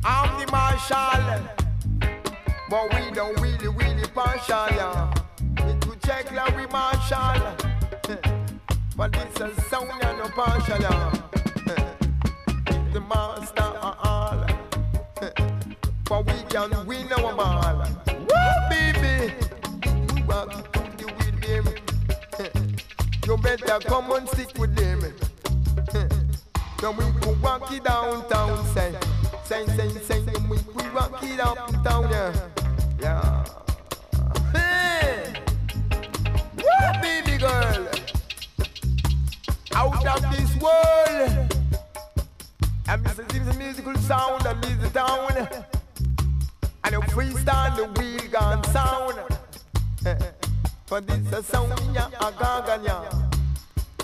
I'm the marshal, but we don't really partial, yeah. It will check like we marshal, but this a sound and no partial, yeah. The master are all, but we can win our ball. Woo, baby, you walk to the with them. You better come and stick with them. Then we could walk it downtown, say, we could walk it uptown, yeah. Hey, woo, baby girl, out of this world. And this is the musical sound that leaves the town. And you freestyle the wheel gun sound. For this a sound, yeah, a gaga, yeah.